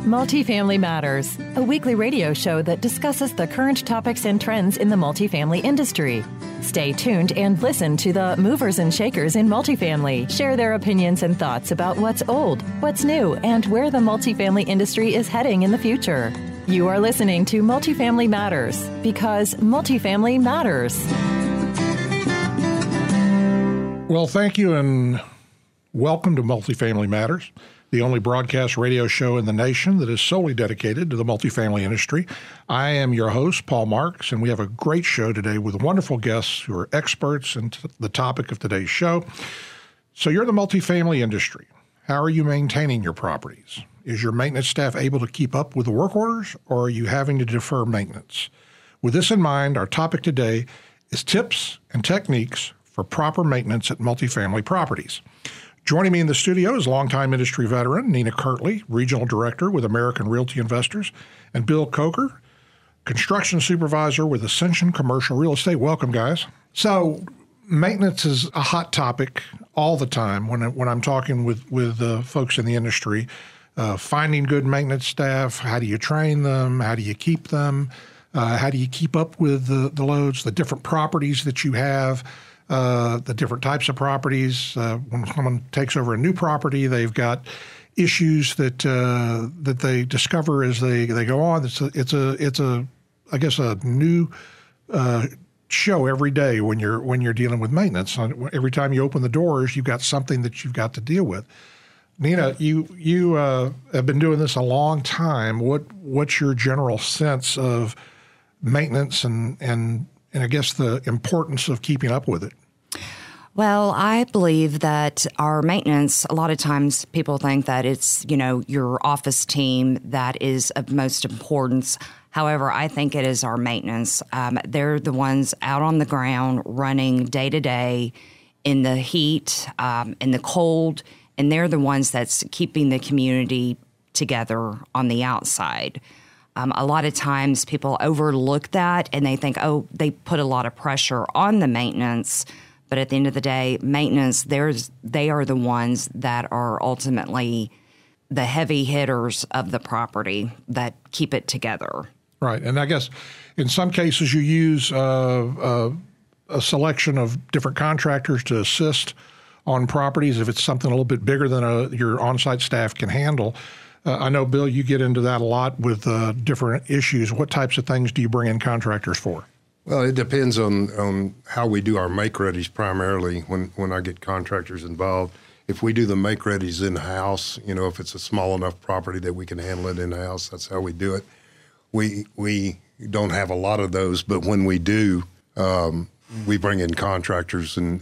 Multifamily Matters, a weekly radio show that discusses the current topics and trends in the multifamily industry. Stay tuned and listen to the movers and shakers in multifamily share their opinions and thoughts about what's old, what's new, and where the multifamily industry is heading in the future. You are listening to Multifamily Matters because multifamily matters. Well, thank you and welcome to Multifamily Matters, the only broadcast radio show in the nation that is solely dedicated to the multifamily industry. I am your host, Paul Marks, and we have a great show today with wonderful guests who are experts in the topic of today's show. So you're in the multifamily industry. How are you maintaining your properties? Is your maintenance staff able to keep up with the work orders, or are you having to defer maintenance? With this in mind, our topic today is tips and techniques for proper maintenance at multifamily properties. Joining me in the studio is longtime industry veteran Nina Kirtley, Regional Director with American Realty Investors, and Bill Coker, Construction Supervisor with Ascension Commercial Real Estate. Welcome, guys. So maintenance is a hot topic all the time when I'm talking with folks in the industry. Finding good maintenance staff, how do you train them, how do you keep them, how do you keep up with the loads, the different properties that you have, the different types of properties. When someone takes over a new property, they've got issues that they discover as they go on. It's a I guess a new show every day when you're dealing with maintenance. Every time you open the doors, you've got something that you've got to deal with. Nina, you have been doing this a long time. What's your general sense of maintenance and I guess the importance of keeping up with it? Well, I believe that our maintenance, a lot of times people think that it's, your office team that is of most importance. However, I think it is our maintenance. They're the ones out on the ground running day to day in the heat, in the cold, and they're the ones that's keeping the community together on the outside. A lot of times people overlook that and they think, they put a lot of pressure on the maintenance. But at the end of the day, maintenance, they are the ones that are ultimately the heavy hitters of the property that keep it together. Right. And I guess in some cases you use a selection of different contractors to assist on properties if it's something a little bit bigger than your on-site staff can handle. I know, Bill, you get into that a lot with different issues. What types of things do you bring in contractors for? Well, it depends on how we do our make-readies primarily when I get contractors involved. If we do the make-readies in-house, if it's a small enough property that we can handle it in-house, that's how we do it. We don't have a lot of those, but when we do, we bring in contractors and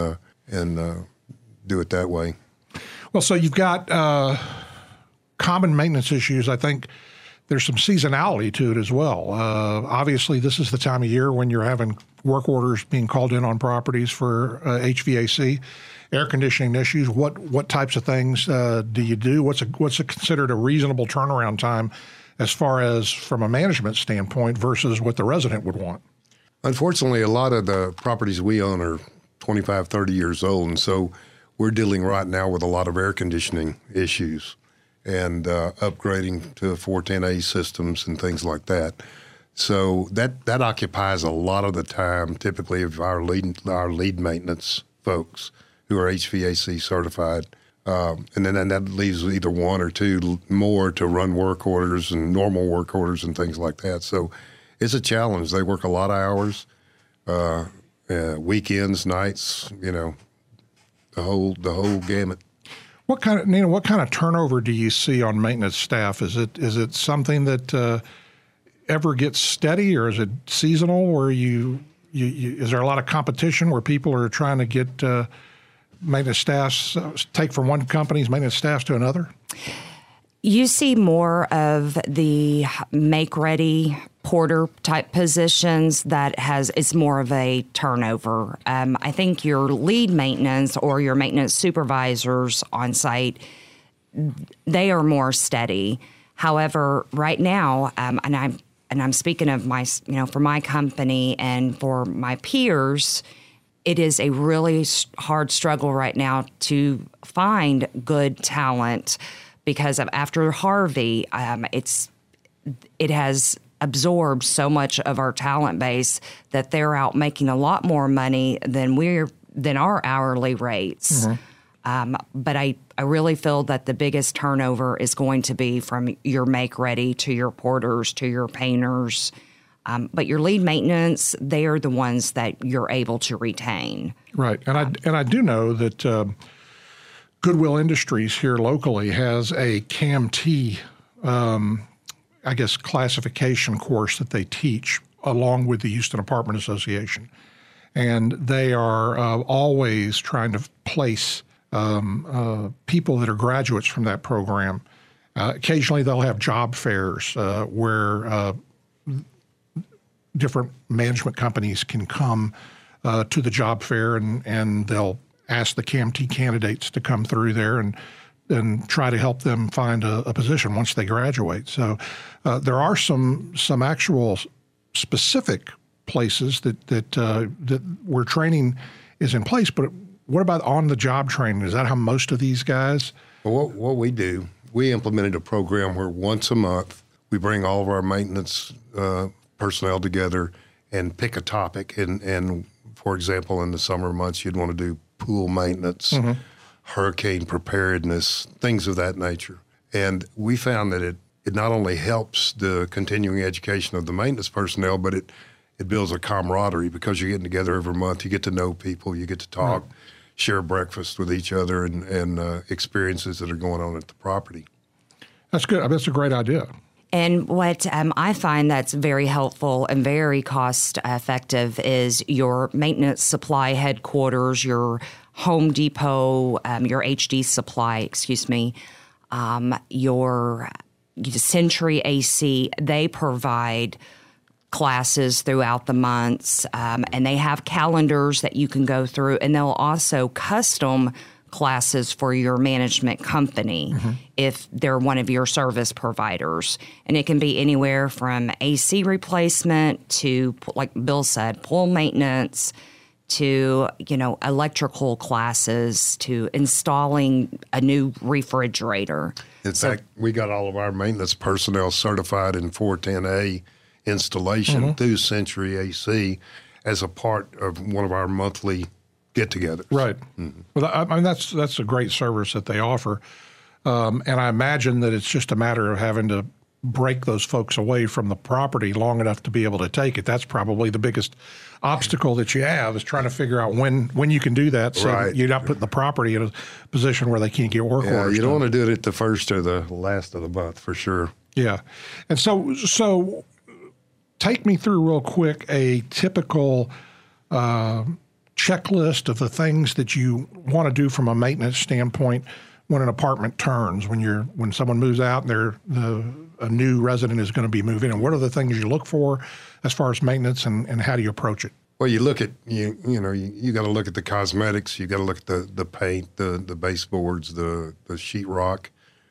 do it that way. Well, so you've got common maintenance issues. I think there's some seasonality to it as well. Obviously, this is the time of year when you're having work orders being called in on properties for HVAC, air conditioning issues. What types of things do you do? What's considered a reasonable turnaround time as far as from a management standpoint versus what the resident would want? Unfortunately, a lot of the properties we own are 25, 30 years old, and so we're dealing right now with a lot of air conditioning issues and upgrading to 410A systems and things like that. So that occupies a lot of the time, typically, of our lead maintenance folks who are HVAC certified. And then that leaves either one or two more to run work orders and normal work orders and things like that. So it's a challenge. They work a lot of hours, weekends, nights, the whole gamut. What kind of turnover do you see on maintenance staff? Is it something that ever gets steady, or is it seasonal? Where is there a lot of competition where people are trying to get maintenance staffs take from one company's maintenance staffs to another? You see more of the make-ready porter type positions that it's more of a turnover. I think your lead maintenance or your maintenance supervisors on site, they are more steady. However, right now, and I'm speaking of my, for my company and for my peers, it is a really hard struggle right now to find good talent because of after Harvey, it has absorbed so much of our talent base that they're out making a lot more money than our hourly rates. But I really feel that the biggest turnover is going to be from your make-ready to your porters to your painters. But your lead maintenance, they are the ones that you're able to retain. Right. And I do know that Goodwill Industries here locally has a CAMT, I guess, classification course that they teach along with the Houston Apartment Association. And they are always trying to place people that are graduates from that program. Occasionally they'll have job fairs where different management companies can come to the job fair and they'll ask the CAMT candidates to come through there and try to help them find a position once they graduate. So there are some actual specific places that where training is in place, but what about on-the-job training? Is that how most of these guys? Well, what we do, we implemented a program where once a month we bring all of our maintenance personnel together and pick a topic. And for example, in the summer months, you'd want to do pool maintenance, hurricane preparedness, things of that nature. And we found that it not only helps the continuing education of the maintenance personnel, but it builds a camaraderie because you're getting together every month. You get to know people, you get to talk, share breakfast with each other and experiences that are going on at the property. That's good. I mean, that's a great idea. And what I find that's very helpful and very cost effective is your maintenance supply headquarters, your Home Depot, your HD Supply, your Century AC. They provide classes throughout the months, and they have calendars that you can go through, and they'll also custom classes for your management company if they're one of your service providers. And it can be anywhere from AC replacement to, like Bill said, pool maintenance to, electrical classes to installing a new refrigerator. In fact, we got all of our maintenance personnel certified in 410A installation through Century AC as a part of one of our monthly get-togethers. Right. Well, I mean, that's a great service that they offer. And I imagine that it's just a matter of having to break those folks away from the property long enough to be able to take it. That's probably the biggest obstacle that you have is trying to figure out when you can do that so that you're not putting the property in a position where they can't get work orders. You don't want to do it at the first or the last of the month for sure. Yeah. And so take me through real quick a typical checklist of the things that you want to do from a maintenance standpoint when an apartment turns, when someone moves out and a new resident is going to be moving, and what are the things you look for as far as maintenance and how do you approach it? Well, you look at you got to look at the cosmetics, you got to look at the paint, the baseboards, the sheetrock,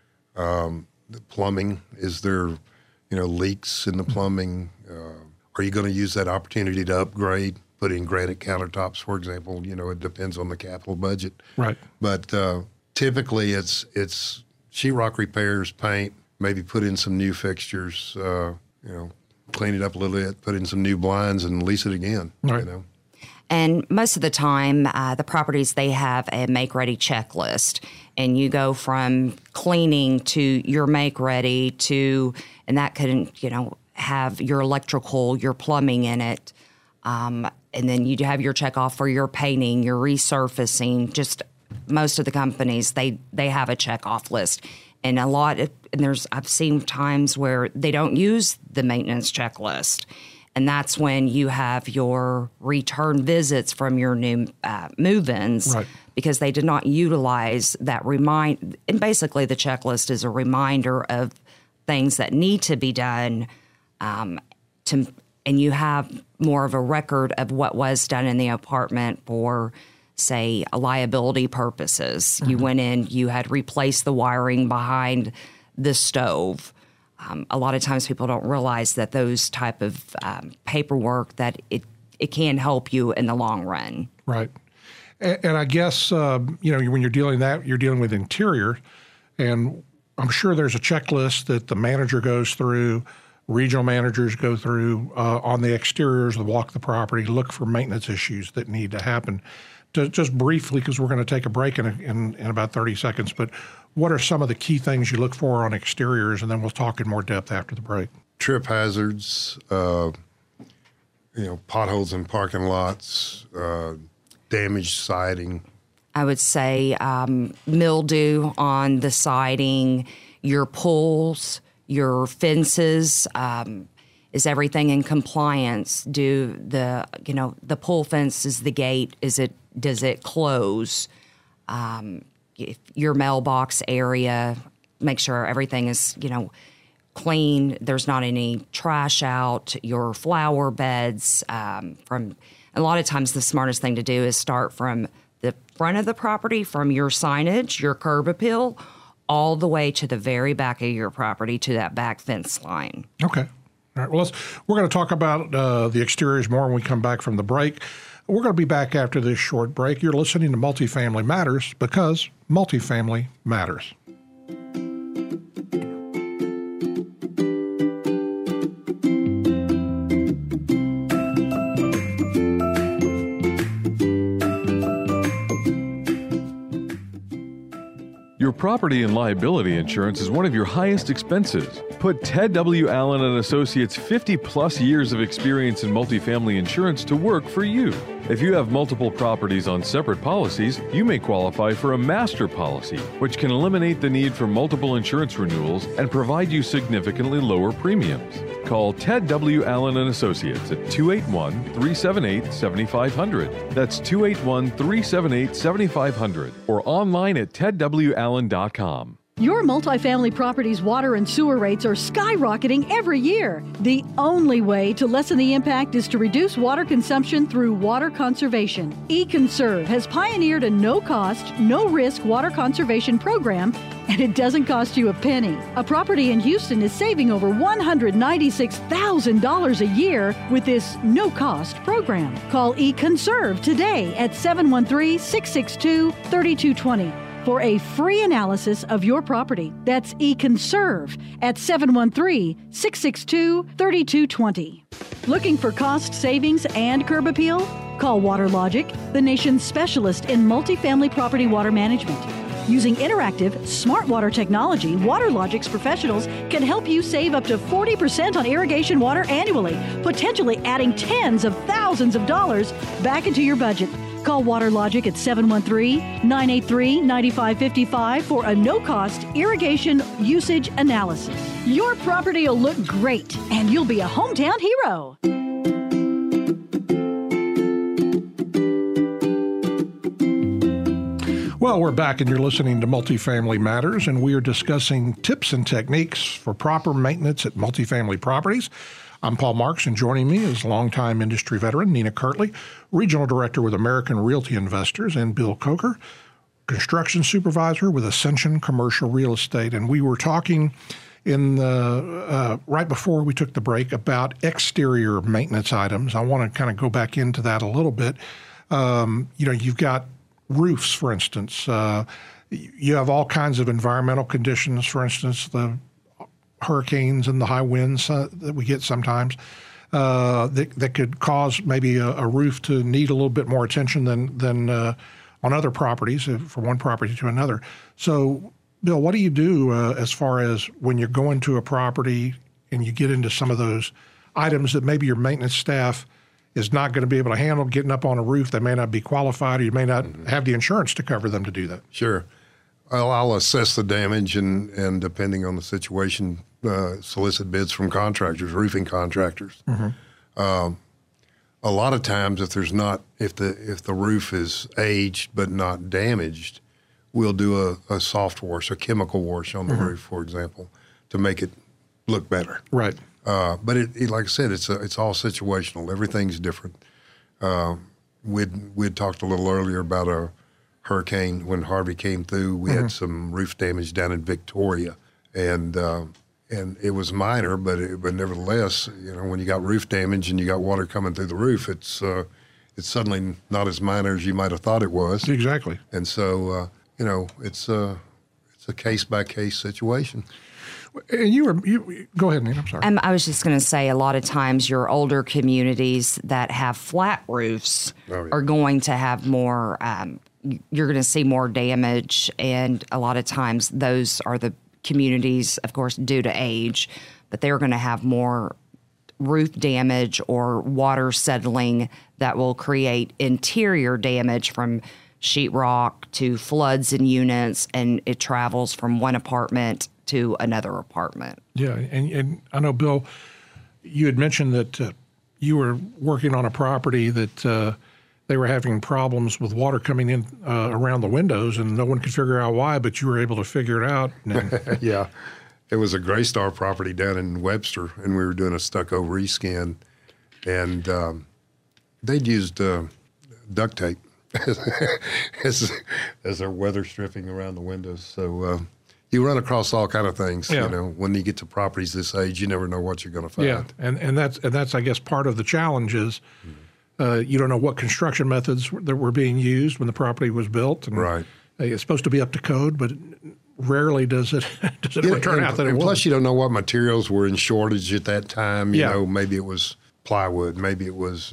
the plumbing. Is there leaks in the plumbing? Are you going to use that opportunity to upgrade? Put in granite countertops, for example. It depends on the capital budget. Right. But typically, it's sheetrock repairs, paint, maybe put in some new fixtures. Clean it up a little bit, put in some new blinds, and lease it again. Right. And most of the time, the properties, they have a make-ready checklist. And you go from cleaning to your make-ready to, and that could, have your electrical, your plumbing in it. And then you have your check off for your painting, your resurfacing. Just most of the companies, they have a check off list. And I've seen times where they don't use the maintenance checklist. And that's when you have your return visits from your new move-ins, right, because they did not utilize that and basically the checklist is a reminder of things that need to be done and you have more of a record of what was done in the apartment for, say, liability purposes. You went in, you had replaced the wiring behind the stove. A lot of times people don't realize that those type of paperwork, that it can help you in the long run. Right. And I guess, when you're dealing with interior, and I'm sure there's a checklist that the manager goes through, regional managers go through on the exteriors, the walk the property, look for maintenance issues that need to happen. Just briefly, because we're going to take a break in about 30 seconds, but what are some of the key things you look for on exteriors? And then we'll talk in more depth after the break. Trip hazards, potholes in parking lots, damaged siding. I would say mildew on the siding, your pools, your fences. Is everything in compliance? Do the pool fence, is the gate, does it close? If your mailbox area, make sure everything is, clean. There's not any trash out. Your flower beds. From a lot of times, the smartest thing to do is start from the front of the property, from your signage, your curb appeal, all the way to the very back of your property to that back fence line. Okay. All right. Well, we're going to talk about the exteriors more when we come back from the break. We're going to be back after this short break. You're listening to Multifamily Matters because multifamily matters. Your property and liability insurance is one of your highest expenses. Put Ted W. Allen & Associates' 50-plus years of experience in multifamily insurance to work for you. If you have multiple properties on separate policies, you may qualify for a master policy, which can eliminate the need for multiple insurance renewals and provide you significantly lower premiums. Call Ted W. Allen & Associates at 281-378-7500. That's 281-378-7500 or online at tedwallen.com. Your multifamily property's water and sewer rates are skyrocketing every year. The only way to lessen the impact is to reduce water consumption through water conservation. eConserve has pioneered a no-cost, no-risk water conservation program, and it doesn't cost you a penny. A property in Houston is saving over $196,000 a year with this no-cost program. Call eConserve today at 713-662-3220. for a free analysis of your property. That's eConserve at 713-662-3220. Looking for cost savings and curb appeal? Call WaterLogic, the nation's specialist in multifamily property water management. Using interactive, smart water technology, WaterLogic's professionals can help you save up to 40% on irrigation water annually, potentially adding tens of thousands of dollars back into your budget. Call WaterLogic at 713-983-9555 for a no-cost irrigation usage analysis. Your property will look great, and you'll be a hometown hero. Well, we're back, and you're listening to Multifamily Matters, and we are discussing tips and techniques for proper maintenance at multifamily properties. I'm Paul Marks, and joining me is longtime industry veteran Nina Kirtley, Regional Director with American Realty Investors, and Bill Coker, Construction Supervisor with Ascension Commercial Real Estate. And we were talking in the right before we took the break about exterior maintenance items. I want to kind of go back into that a little bit. You've got roofs, for instance. You have all kinds of environmental conditions, for instance, the hurricanes and the high winds that we get sometimes that could cause maybe a roof to need a little bit more attention than on other properties, from one property to another. So, Bill, what do you do as far as when you're going to a property and you get into some of those items that maybe your maintenance staff is not going to be able to handle, getting up on a roof? They may not be qualified, or you may not have the insurance to cover them to do that. Sure. I'll assess the damage and depending on the situation, solicit bids from contractors, roofing contractors. Mm-hmm. A lot of times, if the roof is aged but not damaged, we'll do a soft wash, a chemical wash on the roof, for example, to make it look better. Right. But it, like I said, it's all situational. Everything's different. We'd talked a little earlier about a hurricane when Harvey came through. We had some roof damage down in Victoria, and it was minor, but nevertheless, when you got roof damage and you got water coming through the roof, it's suddenly not as minor as you might have thought it was. Exactly. And so it's it's a case-by-case situation. And you go ahead, Nina. I'm sorry. I was just going to say, a lot of times your older communities that have flat roofs are going to have more, you're going to see more damage. And a lot of times those are the communities, of course, due to age, but they're going to have more roof damage or water settling that will create interior damage from sheetrock to floods in units, and it travels from one apartment to another apartment. Yeah, and I know, Bill, you had mentioned that you were working on a property that they were having problems with water coming in around the windows, and no one could figure out why, but you were able to figure it out. Yeah. It was a Graystar property down in Webster, and we were doing a stucco reskin, and they'd used duct tape as their weather stripping around the windows. So you run across all kind of things. Yeah. You know, when you get to properties this age, you never know what you're going to find. Yeah, and that's I guess part of the challenge is you don't know what construction methods that were being used when the property was built. And right. It's supposed to be up to code, but rarely does it ever turn out that it was. Plus, you don't know what materials were in shortage at that time. You Yeah. know, maybe it was plywood, maybe it was,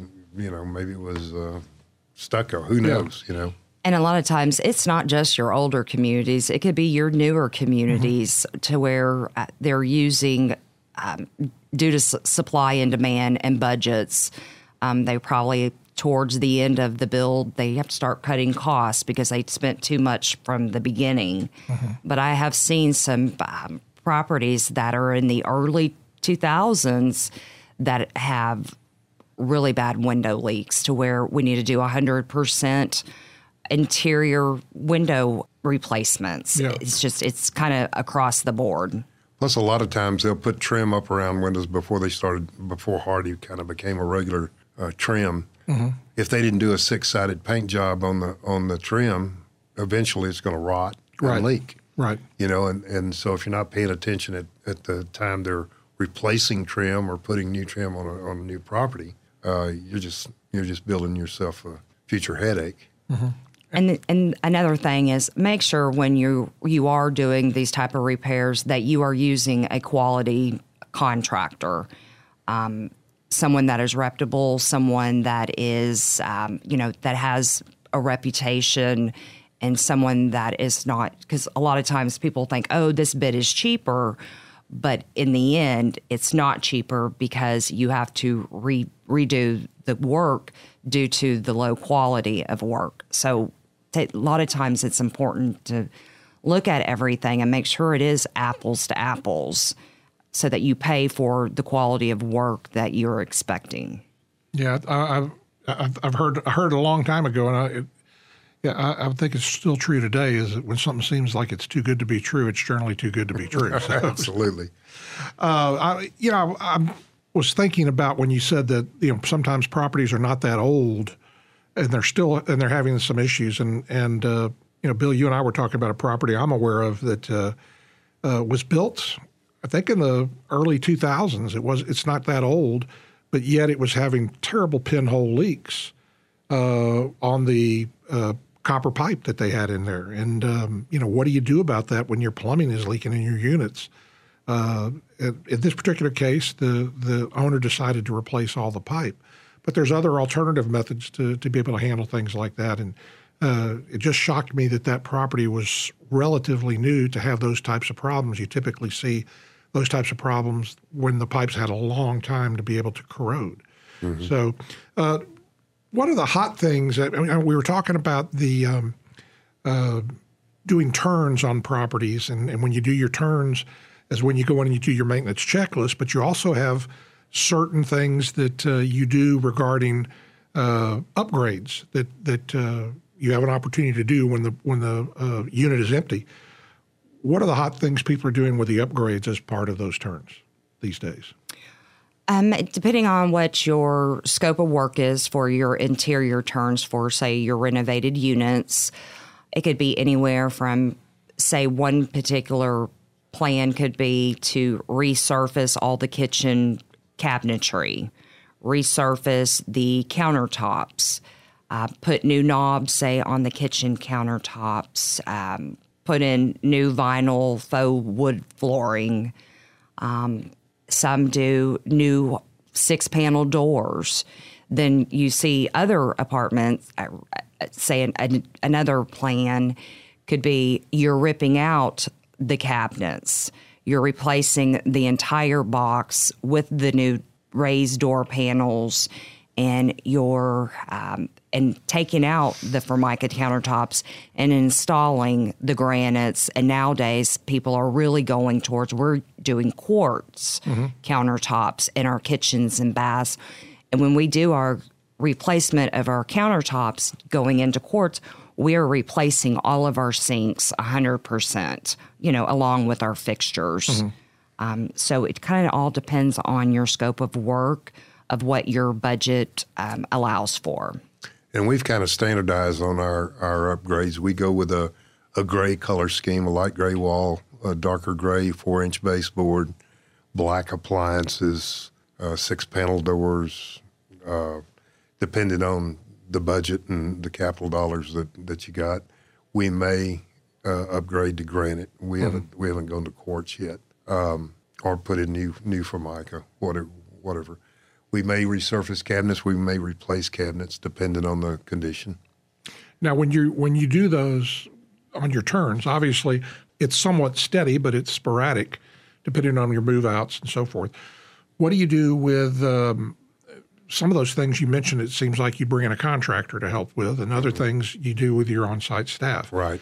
stucco. Who knows? You know. And a lot of times it's not just your older communities. It could be your newer communities to where they're using, due to supply and demand and budgets, they probably, towards the end of the build, they have to start cutting costs because they spent too much from the beginning. But I have seen some properties that are in the early 2000s that have really bad window leaks to where we need to do 100% interior window replacements. Yeah. It's kind of across the board. Plus, a lot of times they'll put trim up around windows before Hardy kind of became a regular trim. If they didn't do a 6-sided paint job on the trim, eventually it's going to rot and leak. Right. You know, and so if you're not paying attention at the time they're replacing trim or putting new trim on a new property, you're just building yourself a future headache. And another thing is make sure when you are doing these type of repairs that you are using a quality contractor, someone that is reputable, someone that is, that has a reputation, and someone that is not, because a lot of times people think, oh, this bit is cheaper, but in the end, it's not cheaper because you have to redo the work due to the low quality of work. So a lot of times it's important to look at everything and make sure it is apples to apples so that you pay for the quality of work that you're expecting. Yeah, I've heard a long time ago, and I think it's still true today, is that when something seems like it's too good to be true, it's generally too good to be true. So, Absolutely. I was thinking about when you said that sometimes properties are not that old, and they're having some issues. And Bill, you and I were talking about a property I'm aware of that was built, I think, in the early 2000s. It's not that old, but yet it was having terrible pinhole leaks on the copper pipe that they had in there. And what do you do about that when your plumbing is leaking in your units? In this particular case, the owner decided to replace all the pipe. But there's other alternative methods to be able to handle things like that. And it just shocked me that property was relatively new to have those types of problems. You typically see those types of problems when the pipes had a long time to be able to corrode. So one of the hot things, we were talking about the doing turns on properties. And when you do your turns is when you go in and you do your maintenance checklist, but you also have certain things that you do regarding upgrades that you have an opportunity to do when the unit is empty. What are the hot things people are doing with the upgrades as part of those turns these days? Depending on what your scope of work is for your interior turns for, say, your renovated units, it could be anywhere from, say, one particular plan could be to resurface all the kitchen cabinetry, resurface the countertops, put new knobs, say, on the kitchen countertops, put in new vinyl faux wood flooring. Some do new 6-panel doors. Then you see other apartments, say another plan could be you're ripping out the cabinets. You're replacing the entire box with the new raised door panels, and you're and taking out the Formica countertops and installing the granites. And nowadays, people are really going towards, we're doing quartz countertops in our kitchens and baths. And when we do our replacement of our countertops going into quartz, we're replacing all of our sinks 100%, along with our fixtures. So it kind of all depends on your scope of work, of what your budget allows for. And we've kind of standardized on our upgrades. We go with a gray color scheme, a light gray wall, a darker gray 4-inch baseboard, black appliances, 6-panel doors, depending on the budget and the capital dollars that you got. We may upgrade to granite. We haven't gone to quartz yet, or put in new Formica, whatever. We may resurface cabinets. We may replace cabinets, depending on the condition. Now, when you do those on your turns, obviously it's somewhat steady, but it's sporadic, depending on your move-outs and so forth. What do you do with some of those things you mentioned? It seems like you bring in a contractor to help with, and other things you do with your on-site staff. Right.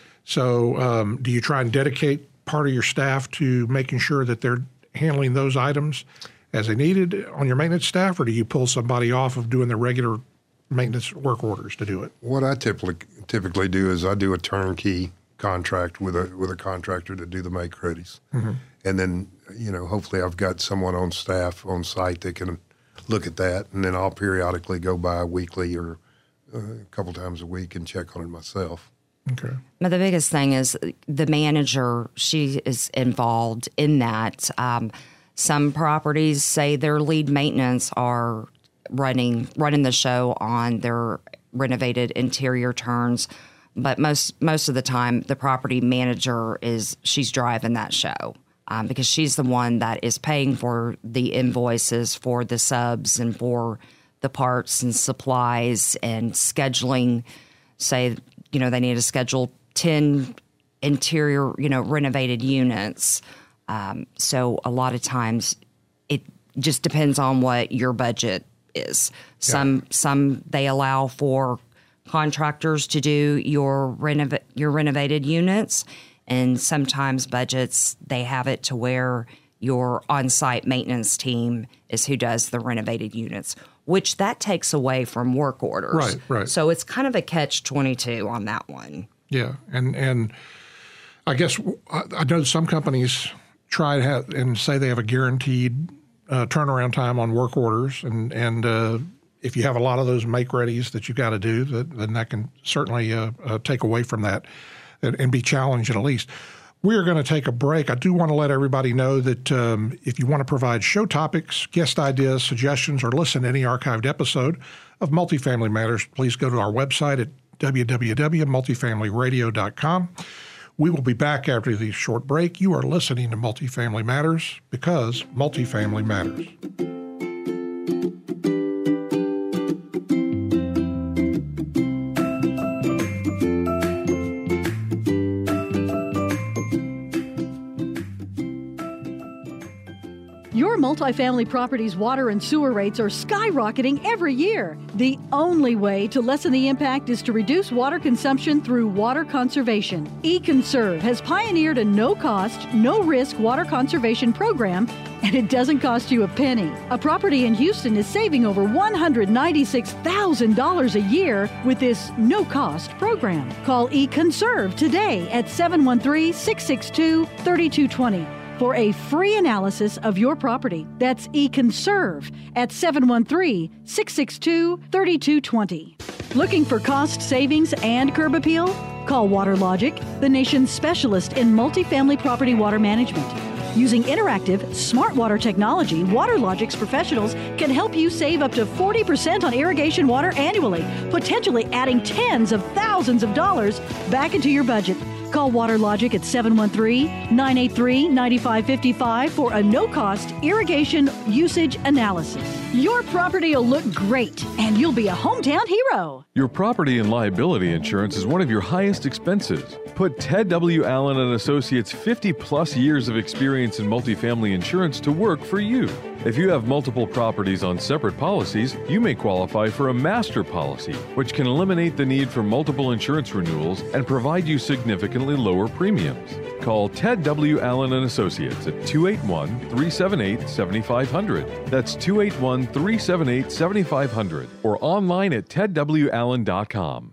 So do you try and dedicate part of your staff to making sure that they're handling those items as they needed on your maintenance staff, or do you pull somebody off of doing the regular maintenance work orders to do it? What I typically do is I do a turnkey contract with a contractor to do the make-readies. And then, hopefully I've got someone on staff on site that can look at that, and then I'll periodically go by weekly or a couple times a week and check on it myself. Okay. But the biggest thing is the manager, she is involved in that. Some properties say their lead maintenance are running the show on their renovated interior turns, but most of the time the property manager she's driving that show because she's the one that is paying for the invoices for the subs and for the parts and supplies and scheduling. Say, they need to schedule 10 interior, renovated units. So a lot of times it just depends on what your budget is. Some they allow for contractors to do your renovated units, and sometimes budgets, they have it to where your on-site maintenance team is who does the renovated units, which that takes away from work orders. Right. So it's kind of a catch-22 on that one. Yeah, and I guess I know some companies try to have and say they have a guaranteed turnaround time on work orders, and if you have a lot of those make-readies that you got to do, then that can certainly take away from that and be challenging at least. We are going to take a break. I do want to let everybody know that if you want to provide show topics, guest ideas, suggestions, or listen to any archived episode of Multifamily Matters, please go to our website at www.multifamilyradio.com. We will be back after the short break. You are listening to Multifamily Matters because multifamily matters. Your multifamily property's water and sewer rates are skyrocketing every year. The only way to lessen the impact is to reduce water consumption through water conservation. eConserve has pioneered a no-cost, no-risk water conservation program, and it doesn't cost you a penny. A property in Houston is saving over $196,000 a year with this no-cost program. Call eConserve today at 713-662-3220. for a free analysis of your property. That's eConserve at 713-662-3220. Looking for cost savings and curb appeal? Call WaterLogic, the nation's specialist in multifamily property water management. Using interactive, smart water technology, WaterLogic's professionals can help you save up to 40% on irrigation water annually, potentially adding tens of thousands of dollars back into your budget. Call WaterLogic at 713-983-9555 for a no-cost irrigation usage analysis. Your property will look great, and you'll be a hometown hero. Your property and liability insurance is one of your highest expenses. Put Ted W. Allen and Associates' 50-plus years of experience in multifamily insurance to work for you. If you have multiple properties on separate policies, you may qualify for a master policy, which can eliminate the need for multiple insurance renewals and provide you significantly lower premiums. Call Ted W. Allen and Associates at 281-378-7500. That's 281-378-7500 or online at tedwallen.com.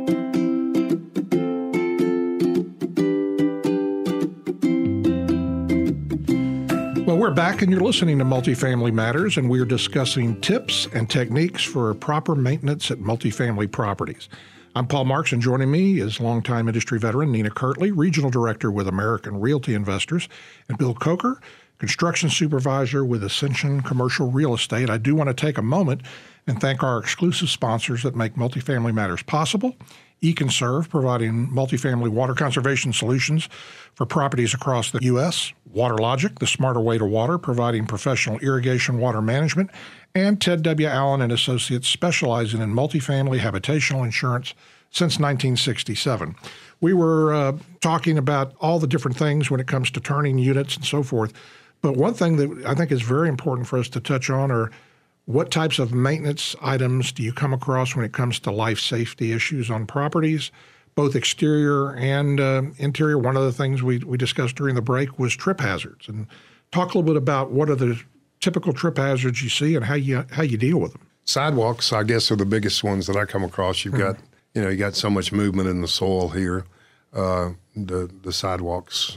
Well, we're back and you're listening to Multifamily Matters, and we're discussing tips and techniques for proper maintenance at multifamily properties. I'm Paul Marks, and joining me is longtime industry veteran Nina Kirtley, Regional Director with American Realty Investors, and Bill Coker, Construction Supervisor with Ascension Commercial Real Estate. I do want to take a moment and thank our exclusive sponsors that make Multifamily Matters possible. EconServe, providing multifamily water conservation solutions for properties across the U.S. WaterLogic, the smarter way to water, providing professional irrigation water management. And Ted W. Allen and Associates, specializing in multifamily habitational insurance since 1967. We were talking about all the different things when it comes to turning units and so forth. But one thing that I think is very important for us to touch on are what types of maintenance items do you come across when it comes to life safety issues on properties, both exterior and interior? One of the things we discussed during the break was trip hazards. And talk a little bit about what are the typical trip hazards you see and how you deal with them. Sidewalks, I guess, are the biggest ones that I come across. You've got, you got so much movement in the soil here. The sidewalks,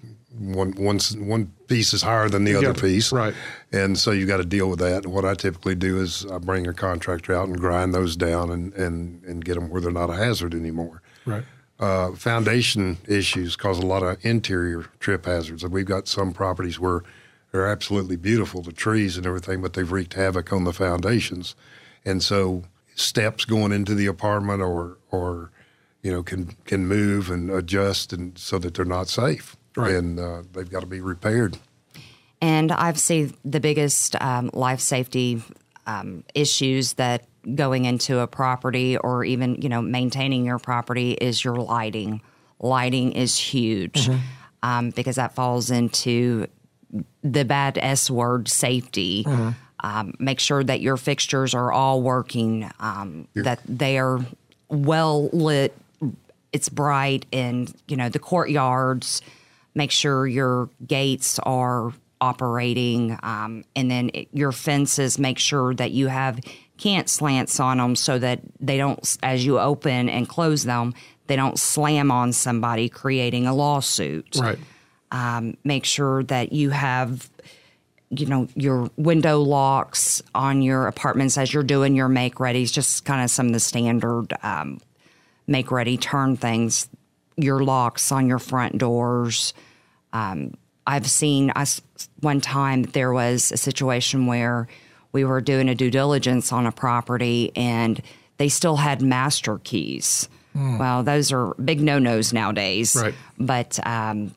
one piece is higher than the other piece. Right. And so you got to deal with that. And what I typically do is I bring a contractor out and grind those down and get them where they're not a hazard anymore. Right. Foundation issues cause a lot of interior trip hazards. And we've got some properties where they're absolutely beautiful, the trees and everything, but they've wreaked havoc on the foundations. And so steps going into the apartment or can move and adjust and so that they're not safe. Right. And they've got to be repaired. And I've seen the biggest life safety issues that going into a property or even, maintaining your property is your lighting. Lighting is huge because that falls into the bad S word, safety. Make sure that your fixtures are all working, that they are well lit, it's bright, and, the courtyards. Make sure your gates are operating, and then your fences, make sure that you have cant slants on them so that they don't, as you open and close them, they don't slam on somebody, creating a lawsuit. Right. Make sure that you have, your window locks on your apartments as you're doing your make-readies, just kind of some of the standard make-ready turn things, your locks on your front doors. I've seen one time there was a situation where we were doing a due diligence on a property and they still had master keys. Well, those are big no-nos nowadays. Right. But, and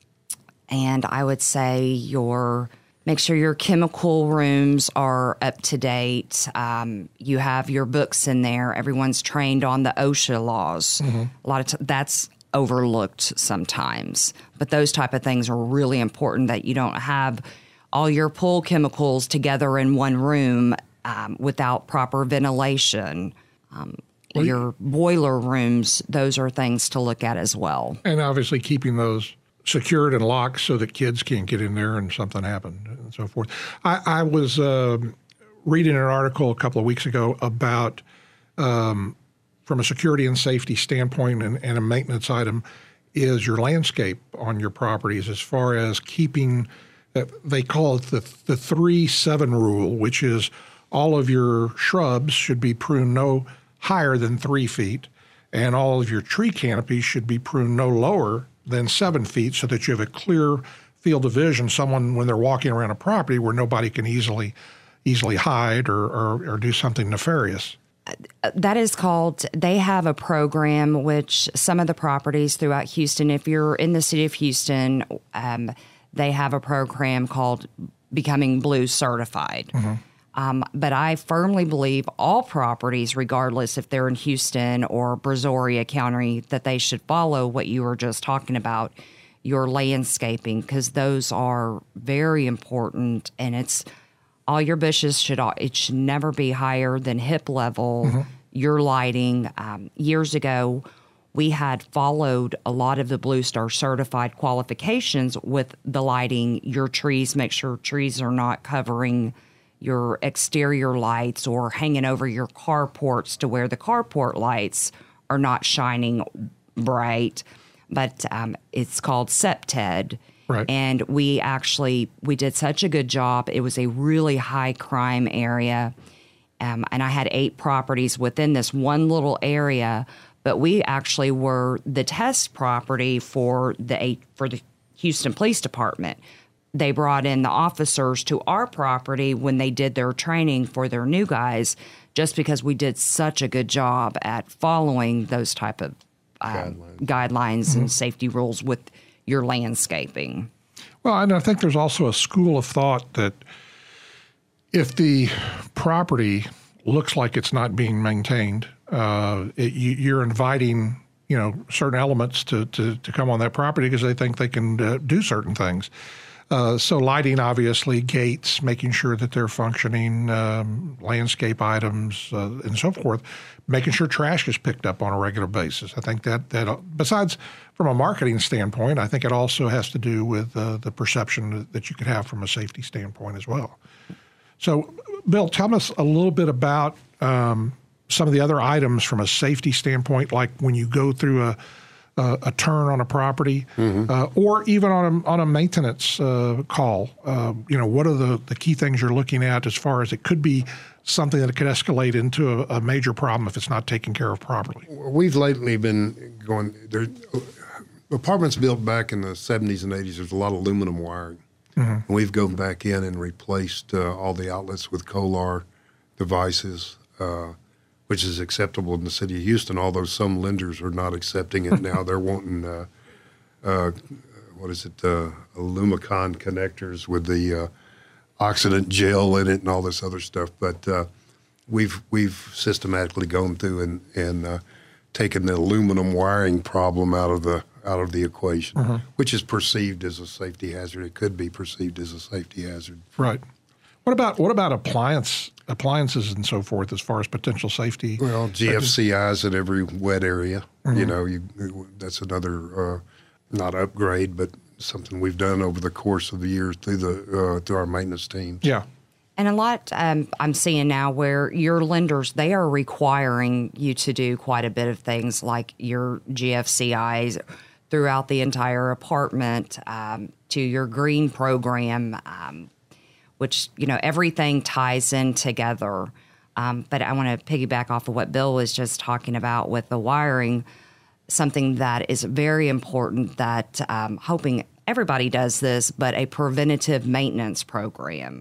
I would say make sure your chemical rooms are up to date. You have your books in there. Everyone's trained on the OSHA laws. A lot of that's overlooked sometimes, but those type of things are really important, that you don't have all your pool chemicals together in one room without proper ventilation. Your boiler rooms, those are things to look at as well. And obviously keeping those secured and locked so that kids can't get in there and something happened and so forth. I was reading an article a couple of weeks ago about from a security and safety standpoint and a maintenance item is your landscape on your properties, as far as keeping, they call it the 3-7 rule, which is all of your shrubs should be pruned no higher than 3 feet, and all of your tree canopies should be pruned no lower than 7 feet, so that you have a clear field of vision, someone when they're walking around a property where nobody can easily hide or do something nefarious. That is called, they have a program which some of the properties throughout Houston, if you're in the city of Houston, they have a program called Becoming Blue Certified. But I firmly believe all properties, regardless if they're in Houston or Brazoria County, that they should follow what you were just talking about, your landscaping, because those are very important. And it's all your bushes should never be higher than hip level. Your lighting. Years ago, we had followed a lot of the Blue Star certified qualifications with the lighting. Your trees, make sure trees are not covering your exterior lights or hanging over your carports to where the carport lights are not shining bright. But it's called SEPTED. Right. And we did such a good job. It was a really high crime area. And I had 8 properties within this one little area, but we actually were the test property for the Houston Police Department. They brought in the officers to our property when they did their training for their new guys, just because we did such a good job at following those type of guidelines and safety rules with your landscaping. Well, and I think there's also a school of thought that if the property looks like it's not being maintained, you're inviting certain elements to come on that property because they think they can do certain things. So lighting, obviously, gates, making sure that they're functioning, landscape items, and so forth, making sure trash is picked up on a regular basis. I think that besides from a marketing standpoint, I think it also has to do with the perception that you could have from a safety standpoint as well. So, Bill, tell us a little bit about some of the other items from a safety standpoint, like when you go through a turn on a property, or even on a maintenance call. What are the key things you're looking at as far as it could be something that could escalate into a major problem if it's not taken care of properly? We've lately been going there. Apartments built back in the 70s and 80s, there's a lot of aluminum wiring. And we've gone back in and replaced all the outlets with Kohler devices, which is acceptable in the city of Houston, although some lenders are not accepting it now. They're wanting, Alumicon connectors with the oxidant gel in it and all this other stuff. But we've systematically gone through and taken the aluminum wiring problem out of the equation, which is perceived as a safety hazard. It could be perceived as a safety hazard. Right. What about appliances and so forth as far as potential safety? Well, GFCIs in every wet area. That's another not upgrade, but something we've done over the course of the years through our maintenance teams. Yeah. And a lot I'm seeing now where your lenders, they are requiring you to do quite a bit of things like your GFCIs throughout the entire apartment, to your green program, which, everything ties in together. But I want to piggyback off of what Bill was just talking about with the wiring, something that is very important that hoping everybody does this, but a preventative maintenance program.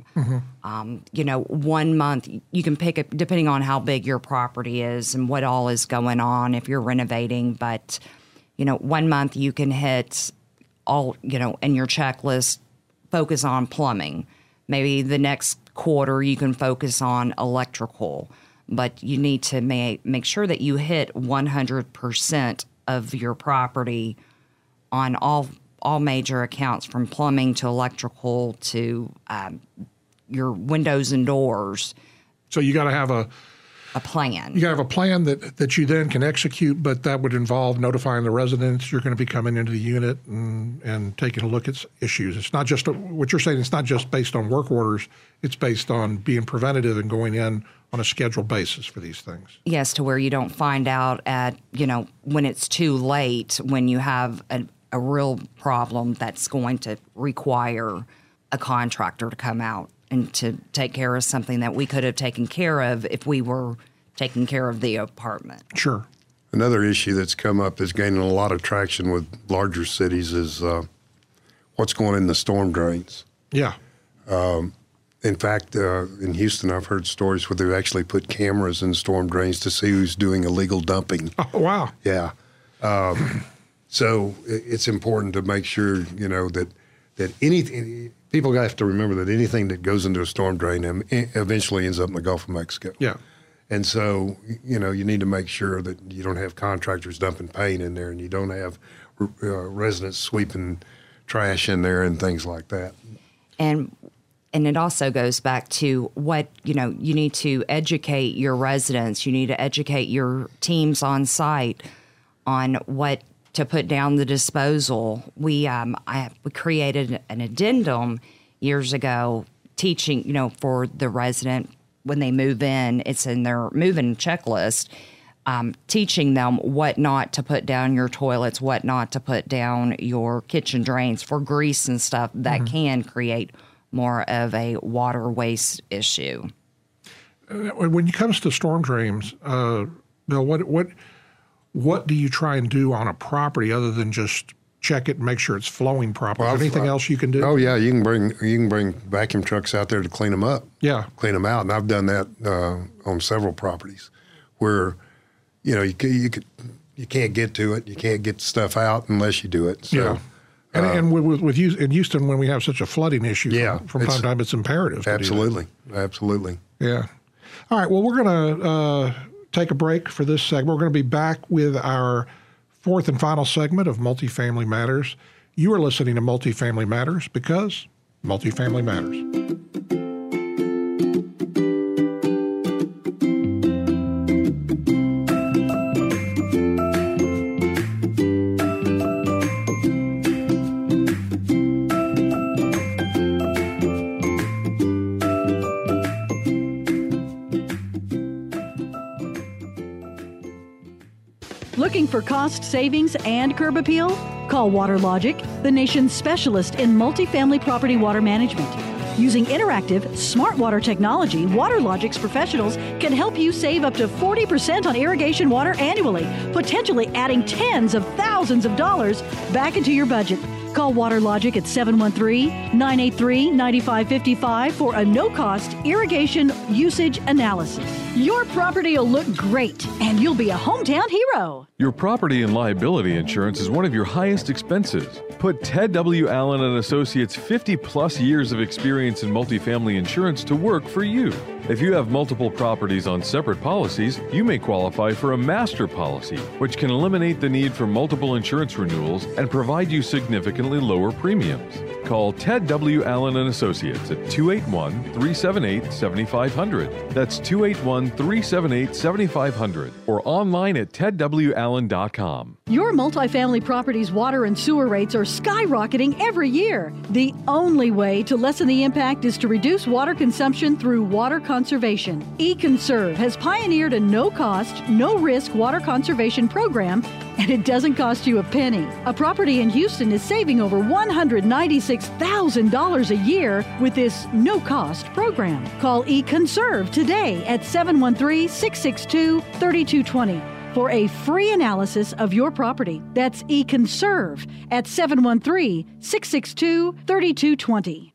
1 month, you can pick it depending on how big your property is and what all is going on if you're renovating. But, 1 month you can hit all, in your checklist, focus on plumbing. Maybe the next quarter you can focus on electrical, but you need to make sure that you hit 100% of your property on all major accounts, from plumbing to electrical to your windows and doors. So you got to have a plan. You got to have a plan that you then can execute, but that would involve notifying the residents you're going to be coming into the unit and taking a look at issues. It's not just what you're saying. It's not just based on work orders. It's based on being preventative and going in on a scheduled basis for these things. Yes, to where you don't find out at, when it's too late, when you have a real problem that's going to require a contractor to come out and to take care of something that we could have taken care of if we were taking care of the apartment. Sure. Another issue that's come up that's gaining a lot of traction with larger cities is what's going in the storm drains. Yeah. In fact, in Houston, I've heard stories where they've actually put cameras in storm drains to see who's doing illegal dumping. Oh, wow. Yeah. So it's important to make sure, that anything, people have to remember that anything that goes into a storm drain eventually ends up in the Gulf of Mexico. Yeah. And so, you need to make sure that you don't have contractors dumping paint in there and you don't have residents sweeping trash in there and things like that. And it also goes back to what, you need to educate your residents. You need to educate your teams on site on what to put down the disposal. We created an addendum years ago teaching, for the resident when they move in, it's in their move-in checklist, teaching them what not to put down your toilets, what not to put down your kitchen drains for grease and stuff that can create more of a water waste issue. When it comes to storm drains, Bill, what do you try and do on a property other than just check it and make sure it's flowing properly? Is there anything else you can do? Oh yeah, you can bring vacuum trucks out there to clean them up. Yeah, clean them out, and I've done that on several properties where you can't get to it, you can't get stuff out unless you do it. So, yeah. And with in Houston, when we have such a flooding issue, from time to time, it's imperative. Absolutely. Yeah. All right. Well, we're going to take a break for this segment. We're going to be back with our fourth and final segment of Multifamily Matters. You are listening to Multifamily Matters because multifamily matters. Looking for cost savings and curb appeal? Call WaterLogic, the nation's specialist in multifamily property water management. Using interactive, smart water technology, WaterLogic's professionals can help you save up to 40% on irrigation water annually, potentially adding tens of thousands of dollars back into your budget. Call WaterLogic at 713-983-9555 for a no-cost irrigation usage analysis. Your property will look great, and you'll be a hometown hero. Your property and liability insurance is one of your highest expenses. Put Ted W. Allen and Associates' 50-plus years of experience in multifamily insurance to work for you. If you have multiple properties on separate policies, you may qualify for a master policy, which can eliminate the need for multiple insurance renewals and provide you significantly lower premiums. Call Ted W. Allen and Associates at 281-378-7500. That's 281-378-7500 or online at tedwallen.com. Your multifamily property's water and sewer rates are skyrocketing every year. The only way to lessen the impact is to reduce water consumption through water conservation. eConserve has pioneered a no-cost, no-risk water conservation program, and it doesn't cost you a penny. A property in Houston is saving over $196,000 a year with this no-cost program. Call eConserve today at 713-662-3220 for a free analysis of your property. That's eConserve at 713-662-3220.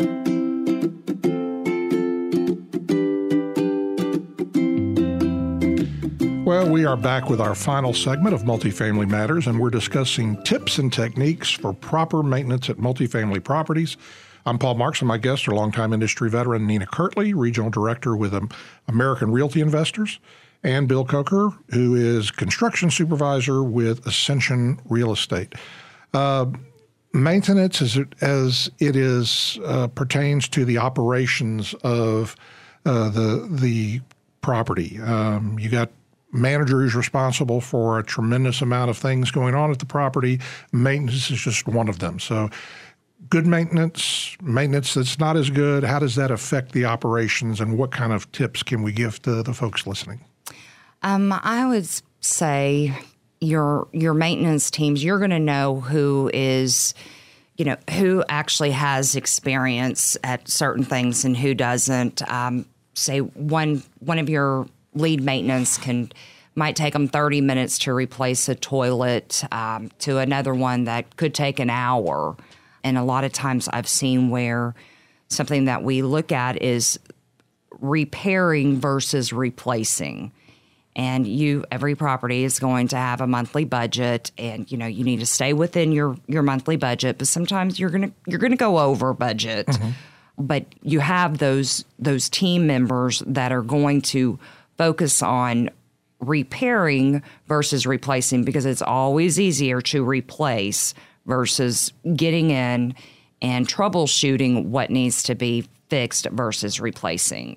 Well, we are back with our final segment of Multifamily Matters, and we're discussing tips and techniques for proper maintenance at multifamily properties. I'm Paul Marks, and my guests are longtime industry veteran Nina Kirtley, Regional Director with American Realty Investors, and Bill Coker, who is Construction Supervisor with Ascension Real Estate. Maintenance, as it is pertains to the operations of the property. You got manager who's responsible for a tremendous amount of things going on at the property. Maintenance is just one of them. So good maintenance that's not as good, how does that affect the operations, and what kind of tips can we give to the folks listening? I would say your maintenance teams, you're going to know who is, who actually has experience at certain things and who doesn't. Say one of your lead maintenance might take them 30 minutes to replace a toilet, to another one that could take an hour. And a lot of times I've seen where something that we look at is repairing versus replacing. And every property is going to have a monthly budget, and you need to stay within your monthly budget. But sometimes you're gonna go over budget. Mm-hmm. But you have those team members that are going to focus on repairing versus replacing, because it's always easier to replace versus getting in and troubleshooting what needs to be fixed versus replacing.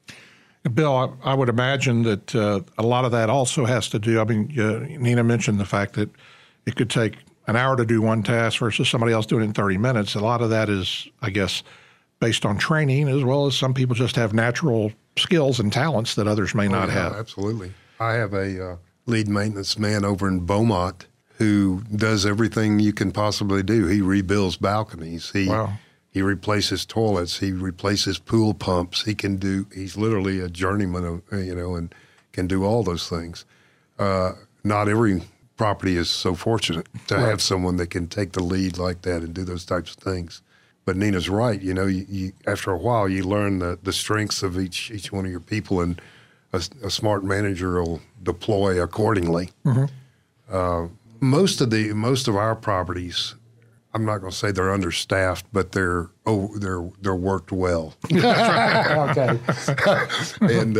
Bill, I would imagine that a lot of that also has to do, Nina mentioned the fact that it could take an hour to do one task versus somebody else doing it in 30 minutes. A lot of that is, I guess, based on training, as well as some people just have natural skills and talents that others may not have. Absolutely. I have a lead maintenance man over in Beaumont who does everything you can possibly do. He rebuilds balconies. He replaces toilets. He replaces pool pumps. He's literally a journeyman, and can do all those things. Not every property is so fortunate to have someone that can take the lead like that and do those types of things. But Nina's right. You after a while, you learn the strengths of each one of your people, and a smart manager will deploy accordingly. Mm-hmm. Most of our properties, I'm not going to say they're understaffed, but they're worked well. Okay. And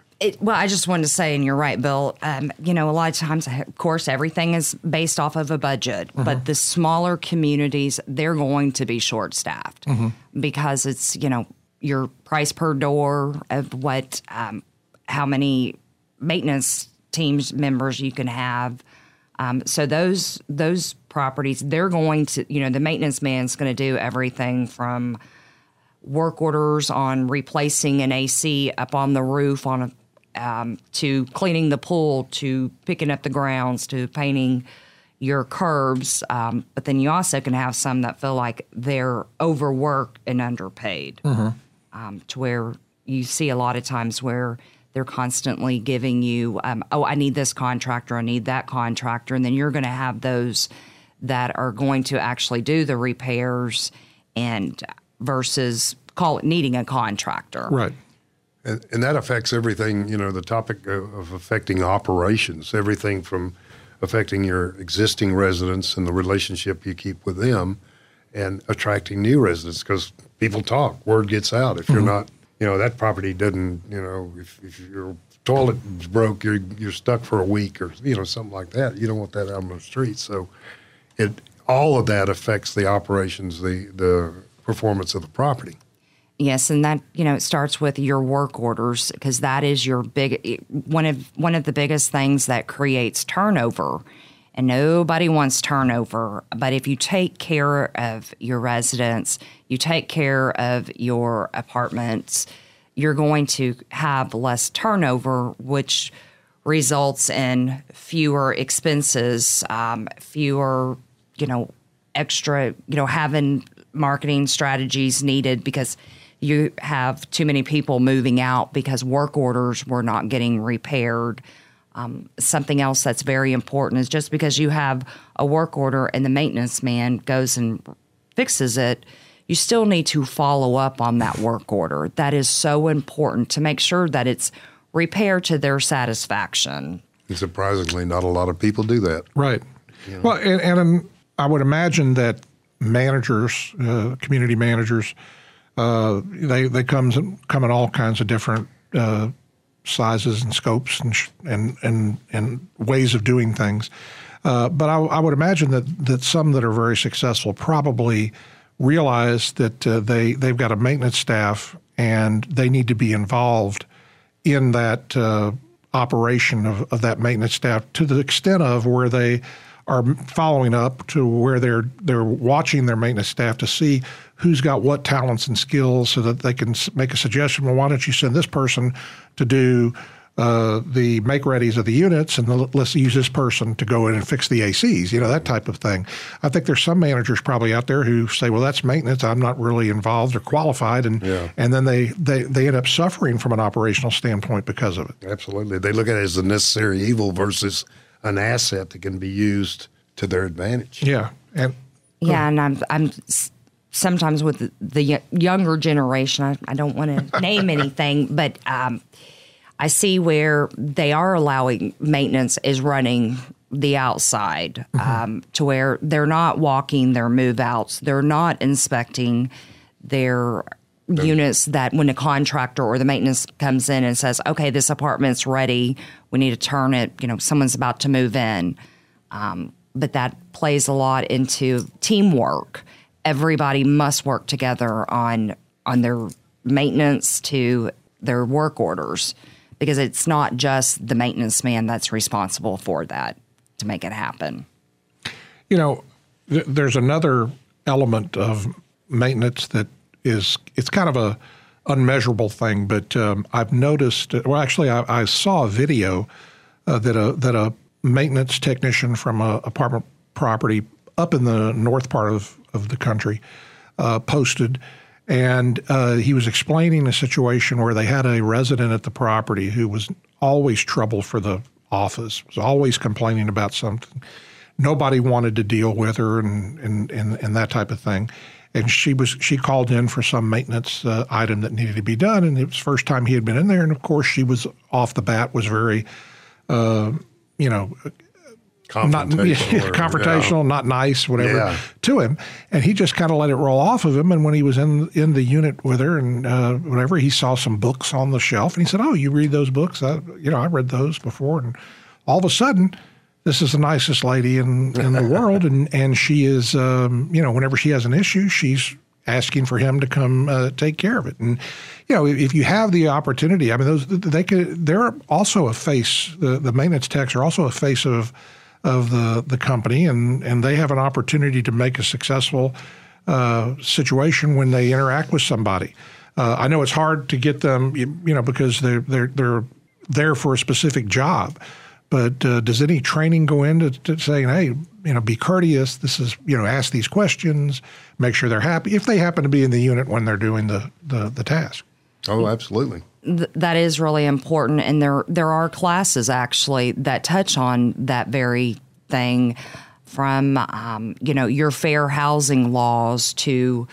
I just wanted to say, and you're right, Bill. A lot of times, of course, everything is based off of a budget. Mm-hmm. But the smaller communities, they're going to be short-staffed because it's your price per door of what how many maintenance teams members you can have. So those properties, they're going to, the maintenance man's going to do everything from work orders on replacing an AC up on the roof to cleaning the pool, to picking up the grounds, to painting your curbs. But then you also can have some that feel like they're overworked and underpaid, to where you see a lot of times where they're constantly giving you, I need this contractor, I need that contractor. And then you're going to have those that are going to actually do the repairs and versus needing a contractor. Right. And that affects everything, the topic of affecting operations, everything from affecting your existing residents and the relationship you keep with them, and attracting new residents, because people talk, word gets out. If you're not, that property doesn't, if your toilet is broke, you're stuck for a week or, something like that. You don't want that out on the street. So all of that affects the operations, the performance of the property. Yes, and that it starts with your work orders, because that is your one of the biggest things that creates turnover, and nobody wants turnover. But if you take care of your residents, you take care of your apartments, you're going to have less turnover, which results in fewer expenses, fewer extra having marketing strategies needed, because you have too many people moving out because work orders were not getting repaired. Something else that's very important is just because you have a work order and the maintenance man goes and fixes it, you still need to follow up on that work order. That is so important to make sure that it's repaired to their satisfaction. And surprisingly, not a lot of people do that. Right. Well, and I would imagine that managers, community managers, they come in all kinds of different sizes and scopes and ways of doing things. But I would imagine that some that are very successful probably realize that they've got a maintenance staff and they need to be involved in that operation of that maintenance staff to the extent of where they are following up, to where they're watching their maintenance staff to see who's got what talents and skills, so that they can make a suggestion. Well, why don't you send this person to do the make-readies of the units, and let's use this person to go in and fix the ACs, that type of thing. I think there's some managers probably out there who say, well, that's maintenance, I'm not really involved or qualified, and then they end up suffering from an operational standpoint because of it. Absolutely. They look at it as a necessary evil versus an asset that can be used to their advantage. Yeah. And I'm sometimes with the younger generation, I don't want to name anything, but I see where they are allowing maintenance is running the outside to where they're not walking their move outs. They're not inspecting their units that when a contractor or the maintenance comes in and says, okay, this apartment's ready, we need to turn it, someone's about to move in. But that plays a lot into teamwork. Everybody must work together on their maintenance to their work orders, because it's not just the maintenance man that's responsible for that to make it happen. There's another element of maintenance that it's kind of a unmeasurable thing, but I've noticed. Well, actually, I saw a video that a maintenance technician from a apartment property up in the north part of the country posted, and he was explaining a situation where they had a resident at the property who was always trouble for the office, was always complaining about something. Nobody wanted to deal with her and that type of thing. And she called in for some maintenance item that needed to be done, and it was the first time he had been in there. And of course, she was off the bat was very, confrontational, not nice, whatever, to him. And he just kind of let it roll off of him. And when he was in the unit with her and whatever, he saw some books on the shelf, and he said, "Oh, you read those books? I read those before." And all of a sudden, this is the nicest lady in the world, and she is, whenever she has an issue, she's asking for him to come take care of it. And if you have the opportunity, I mean, they're also a face. The maintenance techs are also a face of the company, and they have an opportunity to make a successful situation when they interact with somebody. I know it's hard to get them, because they're there for a specific job. But does any training go into saying, hey, be courteous? This is, ask these questions, make sure they're happy if they happen to be in the unit when they're doing the task? Oh, absolutely. That is really important. And there are classes actually that touch on that very thing, from, your fair housing laws to,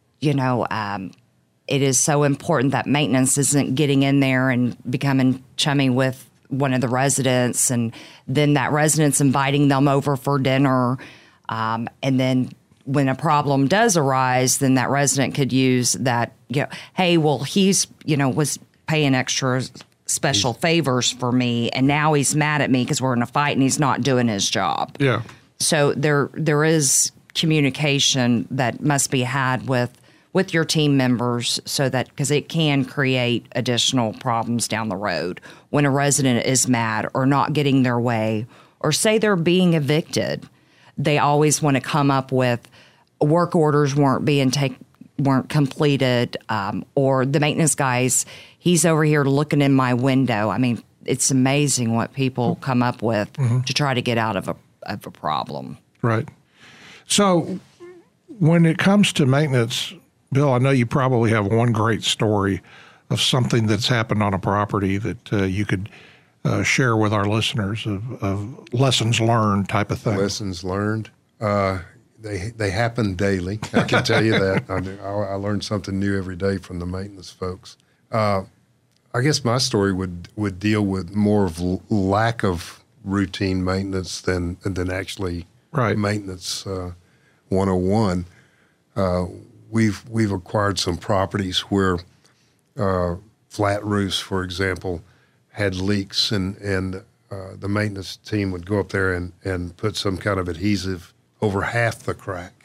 it is so important that maintenance isn't getting in there and becoming chummy with one of the residents, and then that resident's inviting them over for dinner. And then when a problem does arise, then that resident could use that, hey, well, he's, was paying extra special favors for me, and now he's mad at me because we're in a fight and he's not doing his job. Yeah. So there is communication that must be had with your team members, so that, because it can create additional problems down the road when a resident is mad or not getting their way, or say they're being evicted. They always want to come up with work orders weren't completed, or the maintenance guys, he's over here looking in my window. I mean, it's amazing what people come up with to try to get out of a problem. Right. So when it comes to maintenance, Bill, I know you probably have one great story of something that's happened on a property that you could share with our listeners of lessons learned type of thing. Lessons learned. They happen daily. I can tell you that. I learn something new every day from the maintenance folks. I guess my story would deal with more of lack of routine maintenance than actually maintenance 101. We've acquired some properties where flat roofs, for example, had leaks, and the maintenance team would go up there and put some kind of adhesive over half the crack.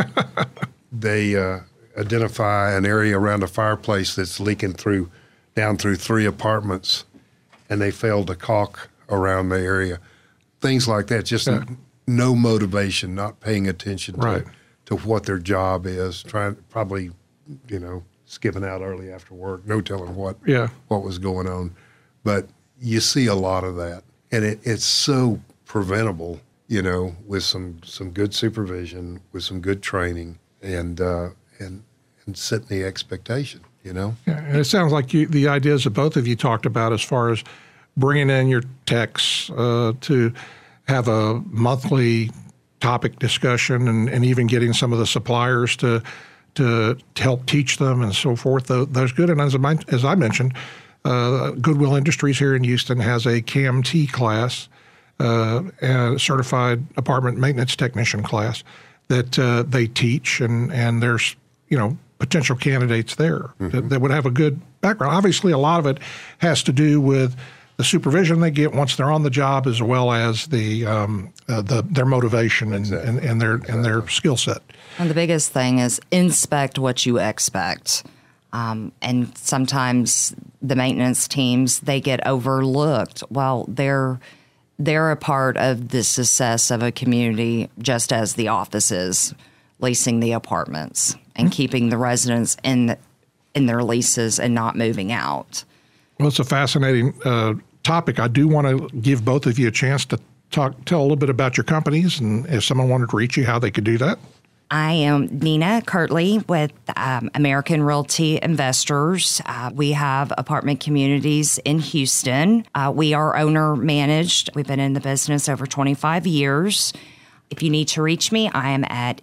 They identify an area around a fireplace that's leaking down through 3 apartments, and they fail to caulk around the area. Things like that, just no motivation, not paying attention to what their job is, probably, skipping out early after work, no telling what was going on. But you see a lot of that, and it's so preventable, with some good supervision, with some good training, and setting the expectation, Yeah, and it sounds like the ideas that both of you talked about, as far as bringing in your techs to have a monthly topic discussion, and even getting some of the suppliers to to help teach them and so forth. Those good. And as I mentioned, Goodwill Industries here in Houston has a CAMT class, a certified apartment maintenance technician class that they teach, and there's potential candidates there that would have a good background. Obviously, a lot of it has to do with the supervision they get once they're on the job, as well as their motivation and their skill set. And the biggest thing is inspect what you expect. And sometimes the maintenance teams, they get overlooked. Well, they're a part of the success of a community, just as the office is, leasing the apartments and keeping the residents in their leases and not moving out. Well, it's a fascinating topic. I do want to give both of you a chance to tell a little bit about your companies, and if someone wanted to reach you, how they could do that. I am Nina Kirtley with American Realty Investors. We have apartment communities in Houston. We are owner-managed. We've been in the business over 25 years. If you need to reach me, I am at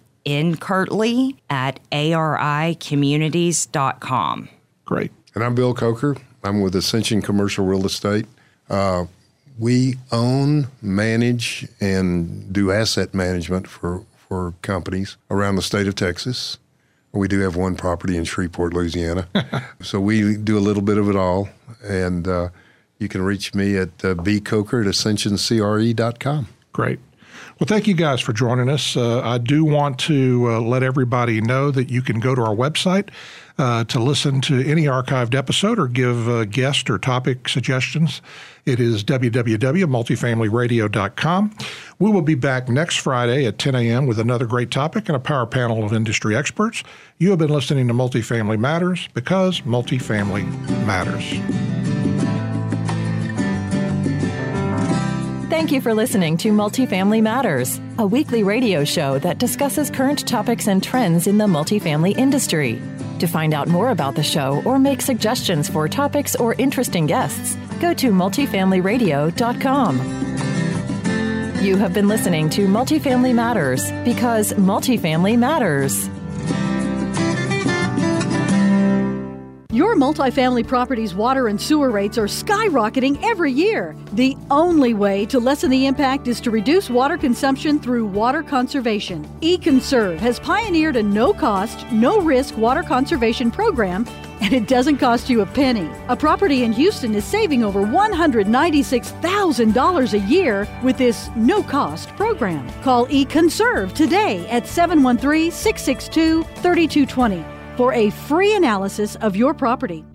nkirtley@aricommunities.com. Great. And I'm Bill Coker. I'm with Ascension Commercial Real Estate. We own, manage, and do asset management for companies around the state of Texas. We do have one property in Shreveport, Louisiana. So we do a little bit of it all. And you can reach me at bcoker@ascensioncre.com. Great. Well, thank you guys for joining us. I do want to let everybody know that you can go to our website to listen to any archived episode or give guest or topic suggestions. It is www.multifamilyradio.com. We will be back next Friday at 10 a.m. with another great topic and a power panel of industry experts. You have been listening to Multifamily Matters, because multifamily matters. Thank you for listening to Multifamily Matters, a weekly radio show that discusses current topics and trends in the multifamily industry. To find out more about the show or make suggestions for topics or interesting guests, go to multifamilyradio.com. You have been listening to Multifamily Matters, because multifamily matters. Your multifamily property's water and sewer rates are skyrocketing every year. The only way to lessen the impact is to reduce water consumption through water conservation. eConserve has pioneered a no-cost, no-risk water conservation program, and it doesn't cost you a penny. A property in Houston is saving over $196,000 a year with this no-cost program. Call eConserve today at 713-662-3220. for a free analysis of your property.